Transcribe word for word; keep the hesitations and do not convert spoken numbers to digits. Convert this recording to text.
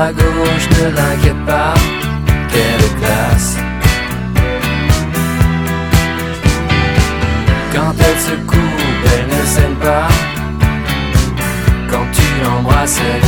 à gauche, ne l'inquiète pas, quelle classe. Quand elle se coupe, elle ne saigne pas. Quand tu l'embrasses, elle